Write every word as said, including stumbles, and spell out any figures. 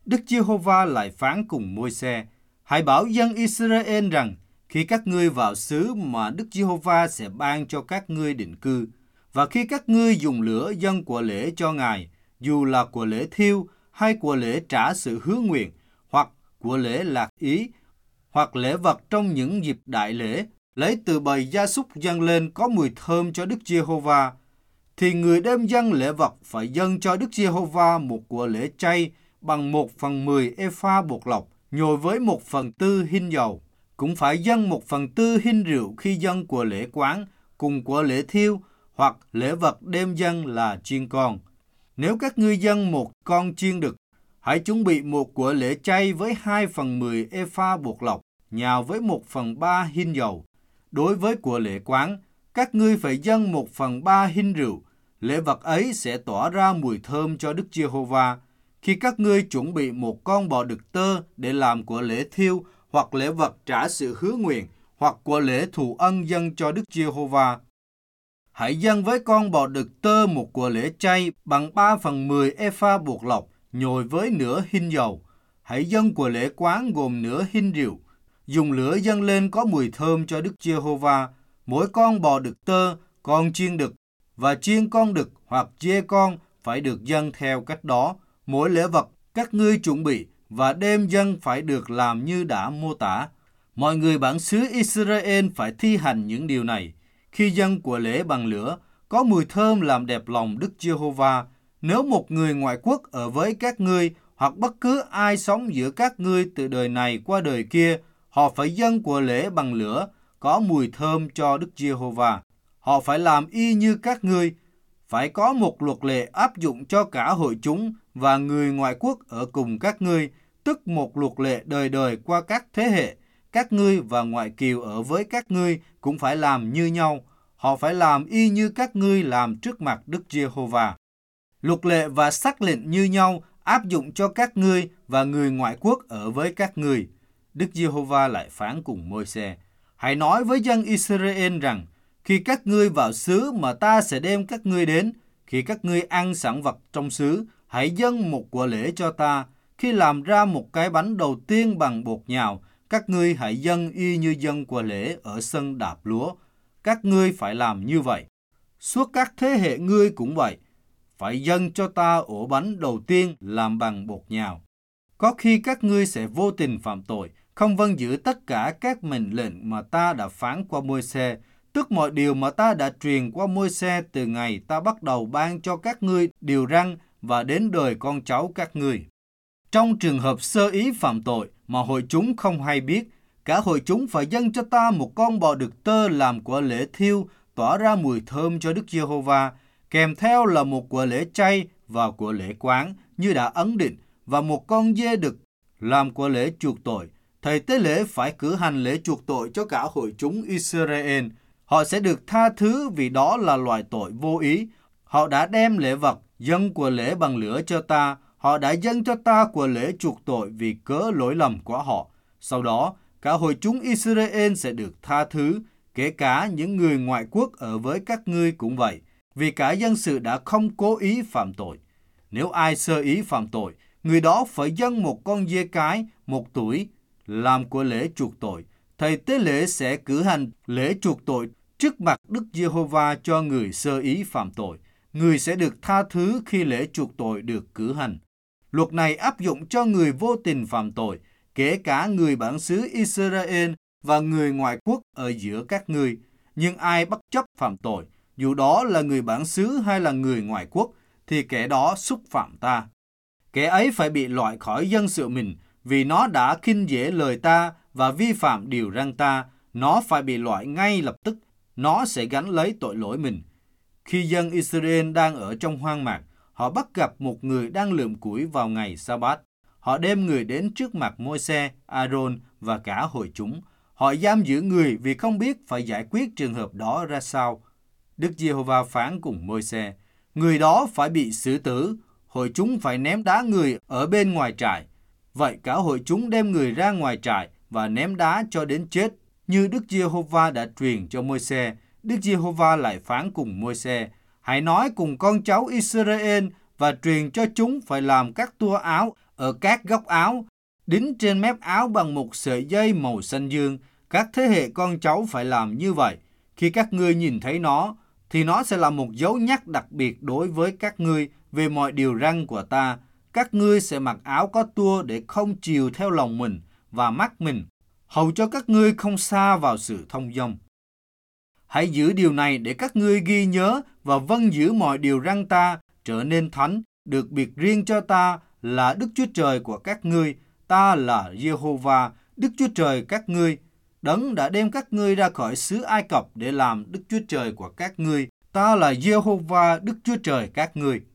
Đức Giê-hô-va lại phán cùng Môi-se: Hãy bảo dân Israel rằng, khi các ngươi vào xứ mà Đức Giê-hô-va sẽ ban cho các ngươi định cư, và khi các ngươi dùng lửa dâng của lễ cho Ngài, dù là của lễ thiêu hay của lễ trả sự hứa nguyện, hoặc của lễ lạc ý, hoặc lễ vật trong những dịp đại lễ, lấy từ bầy gia súc dâng lên có mùi thơm cho Đức Giê-hô-va, thì người đem dâng lễ vật phải dâng cho Đức Giê-hô-va một của lễ chay bằng một phần mười ê-pha bột lọc, nhồi với một phần tư hin dầu. Cũng phải dâng một phần tư hin rượu khi dâng của lễ quán, cùng của lễ thiêu, hoặc lễ vật đem dâng là chiên con. Nếu các ngươi dâng một con chiên đực, hãy chuẩn bị một của lễ chay với hai phần mười ê-pha bột lọc, nhào với một phần ba hin dầu. Đối với của lễ quán, các ngươi phải dâng một phần ba hin rượu. Lễ vật ấy sẽ tỏa ra mùi thơm cho Đức Giê-hô-va. Khi các ngươi chuẩn bị một con bò đực tơ để làm của lễ thiêu, hoặc lễ vật trả sự hứa nguyện, hoặc của lễ thù ân dâng cho Đức Giê-hô-va, hãy dâng với con bò đực tơ một của lễ chay bằng ba phần mười ê-pha bột lọc, nhồi với nửa hin dầu. Hãy dâng của lễ quán gồm nửa hin rượu. Dùng lửa dâng lên có mùi thơm cho Đức Giê-hô-va. Mỗi con bò đực tơ, con chiên đực và chiên con đực hoặc dê con phải được dâng theo cách đó. Mỗi lễ vật các ngươi chuẩn bị và đem dâng phải được làm như đã mô tả. Mọi người bản xứ Israel phải thi hành những điều này. Khi dâng của lễ bằng lửa, có mùi thơm làm đẹp lòng Đức Giê-hô-va. Nếu một người ngoại quốc ở với các ngươi, hoặc bất cứ ai sống giữa các ngươi từ đời này qua đời kia, họ phải dâng của lễ bằng lửa, có mùi thơm cho Đức Giê-hô-va. Họ phải làm y như các ngươi. Phải có một luật lệ áp dụng cho cả hội chúng và người ngoại quốc ở cùng các ngươi, tức một luật lệ đời đời qua các thế hệ. Các ngươi và ngoại kiều ở với các ngươi cũng phải làm như nhau. Họ phải làm y như các ngươi làm trước mặt Đức Giê-hô-va. Luật lệ và sắc lệnh như nhau áp dụng cho các ngươi và người ngoại quốc ở với các ngươi. Đức Giê-hô-va lại phán cùng Môi-se: Hãy nói với dân Israel rằng, khi các ngươi vào xứ mà ta sẽ đem các ngươi đến, khi các ngươi ăn sản vật trong xứ, hãy dâng một của lễ cho ta. Khi làm ra một cái bánh đầu tiên bằng bột nhào, các ngươi hãy dâng y như dâng của lễ ở sân đạp lúa. Các ngươi phải làm như vậy. Suốt các thế hệ ngươi cũng vậy. Phải dâng cho ta ổ bánh đầu tiên làm bằng bột nhào. Có khi các ngươi sẽ vô tình phạm tội, không vâng giữ tất cả các mệnh lệnh mà ta đã phán qua Môi-se, tức mọi điều mà ta đã truyền qua Môi-se từ ngày ta bắt đầu ban cho các ngươi điều răn và đến đời con cháu các ngươi. Trong trường hợp sơ ý phạm tội mà hội chúng không hay biết, cả hội chúng phải dâng cho ta một con bò đực tơ làm của lễ thiêu, tỏa ra mùi thơm cho Đức Giê-hô-va, kèm theo là một của lễ chay và của lễ quán như đã ấn định, và một con dê đực làm của lễ chuộc tội. Thầy tế lễ phải cử hành lễ chuộc tội cho cả hội chúng Israel. Họ sẽ được tha thứ vì đó là loại tội vô ý. Họ đã đem lễ vật dâng của lễ bằng lửa cho ta. Họ đã dâng cho ta của lễ chuộc tội vì cớ lỗi lầm của họ. Sau đó, cả hội chúng Israel sẽ được tha thứ, kể cả những người ngoại quốc ở với các ngươi cũng vậy, vì cả dân sự đã không cố ý phạm tội. Nếu ai sơ ý phạm tội, người đó phải dâng một con dê cái, một tuổi, làm của lễ chuộc tội. Thầy tế lễ sẽ cử hành lễ chuộc tội trước mặt Đức Giê-hô-va cho người sơ ý phạm tội. Người sẽ được tha thứ khi lễ chuộc tội được cử hành. Luật này áp dụng cho người vô tình phạm tội, kể cả người bản xứ Israel và người ngoại quốc ở giữa các ngươi. Nhưng ai bất chấp phạm tội, dù đó là người bản xứ hay là người ngoại quốc, thì kẻ đó xúc phạm ta. Kẻ ấy phải bị loại khỏi dân sự mình, vì nó đã khinh dễ lời ta và vi phạm điều răn ta. Nó phải bị loại ngay lập tức. Nó sẽ gánh lấy tội lỗi mình. Khi dân Israel đang ở trong hoang mạc, họ bắt gặp một người đang lượm củi vào ngày Sa-bát. Họ đem người đến trước mặt Môi-se, A-rôn và cả hội chúng. Họ giam giữ người vì không biết phải giải quyết trường hợp đó ra sao. Đức Giê-hô-va phán cùng Môi-se: Người đó phải bị xử tử. Hội chúng phải ném đá người ở bên ngoài trại. Vậy cả hội chúng đem người ra ngoài trại và ném đá cho đến chết, như Đức Giê-hô-va đã truyền cho Môi-se. Đức Giê-hô-va lại phán cùng Môi-se: Hãy nói cùng con cháu Israel và truyền cho chúng phải làm các tua áo ở các góc áo, đính trên mép áo bằng một sợi dây màu xanh dương. Các thế hệ con cháu phải làm như vậy. Khi các ngươi nhìn thấy nó, thì nó sẽ là một dấu nhắc đặc biệt đối với các ngươi về mọi điều răn của ta. Các ngươi sẽ mặc áo có tua để không chiều theo lòng mình và mắt mình, hầu cho các ngươi không sa vào sự thông dong. Hãy giữ điều này để các ngươi ghi nhớ và vâng giữ mọi điều răn ta, trở nên thánh, được biệt riêng cho ta là Đức Chúa Trời của các ngươi. Ta là Giê-hô-va, Đức Chúa Trời các ngươi, Đấng đã đem các ngươi ra khỏi xứ Ai Cập để làm Đức Chúa Trời của các ngươi. Ta là Giê-hô-va, Đức Chúa Trời các ngươi.